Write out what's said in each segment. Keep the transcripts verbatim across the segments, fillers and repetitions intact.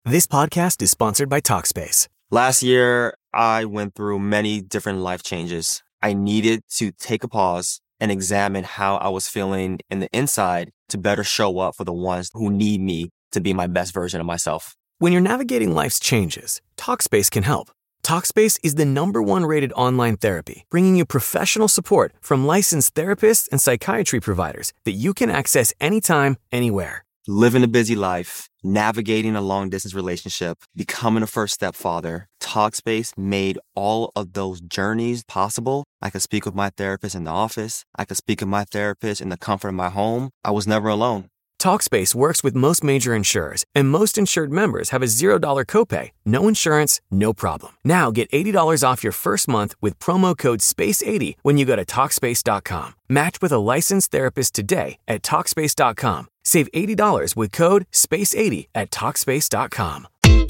This podcast is sponsored by Talkspace. Last year, I went through many different life changes. I needed to take a pause and examine how I was feeling in the inside to better show up for the ones who need me to be my best version of myself. When you're navigating life's changes, Talkspace can help. Talkspace is the number one rated online therapy, bringing you professional support from licensed therapists and psychiatry providers that you can access anytime, anywhere. Living a busy life, navigating a long-distance relationship, becoming a first-step father, Talkspace made all of those journeys possible. I could speak with my therapist in the office. I could speak with my therapist in the comfort of my home. I was never alone. Talkspace works with most major insurers, and most insured members have a zero dollars copay. No insurance, no problem. Now get eighty dollars off your first month with promo code space eighty when you go to Talkspace dot com. Match with a licensed therapist today at Talkspace dot com. Save eighty dollars with code space eighty at Talkspace dot com.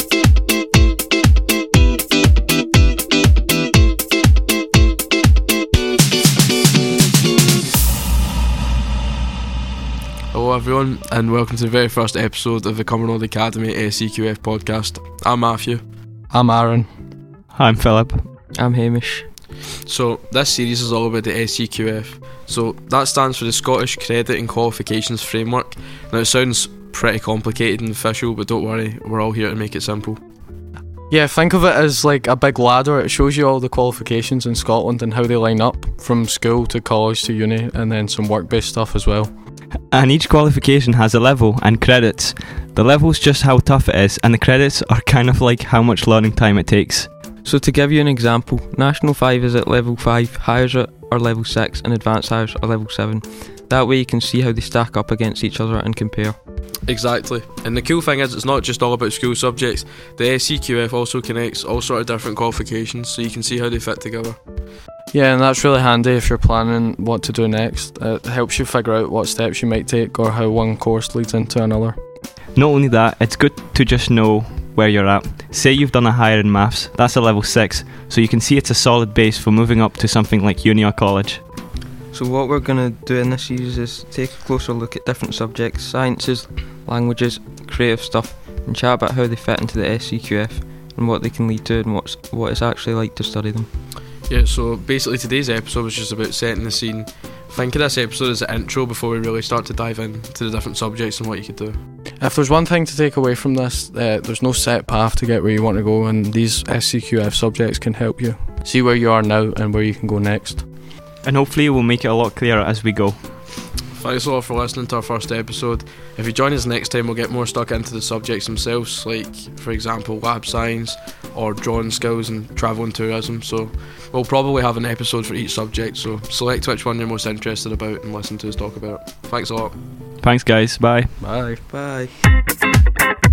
Hello everyone, and welcome to the very first episode of the Cumbernauld Academy S E Q F podcast. I'm Matthew. I'm Aaron. I'm Philip. I'm Hamish. So this series is all about the S E Q F. So that stands for the Scottish Credit and Qualifications Framework. Now it sounds pretty complicated and official, but don't worry, we're all here to make it simple. Yeah, think of it as like a big ladder. It shows you all the qualifications in Scotland and how they line up from school to college to uni, and then some work-based stuff as well. And each qualification has a level and credits. The level's just how tough it is, and the credits are kind of like how much learning time it takes. So to give you an example, National five is at level five, Hires are level six, and Advanced Hires are level seven. That way you can see how they stack up against each other and compare. Exactly. And the cool thing is, it's not just all about school subjects. The S E Q F also connects all sort of different qualifications, so you can see how they fit together. Yeah, and that's really handy if you're planning what to do next. It helps you figure out what steps you might take or how one course leads into another. Not only that, it's good to just know where you're at. Say you've done a higher in maths, that's a level six, so you can see it's a solid base for moving up to something like uni or college. So what we're going to do in this series is take a closer look at different subjects, sciences, languages, creative stuff, and chat about how they fit into the S E Q F and what they can lead to and what's, what it's actually like to study them. Yeah, so basically today's episode was just about setting the scene. Think of this episode as an intro before we really start to dive into the different subjects and what you could do. If there's one thing to take away from this, uh, there's no set path to get where you want to go, and these S C Q F subjects can help you see where you are now and where you can go next. And hopefully we'll make it a lot clearer as we go. Thanks a lot for listening to our first episode. If you join us next time, we'll get more stuck into the subjects themselves, like, for example, lab science or drawing skills and travel and tourism. So we'll probably have an episode for each subject, so select which one you're most interested about and listen to us talk about it. Thanks a lot. Thanks guys, bye. Bye. Bye.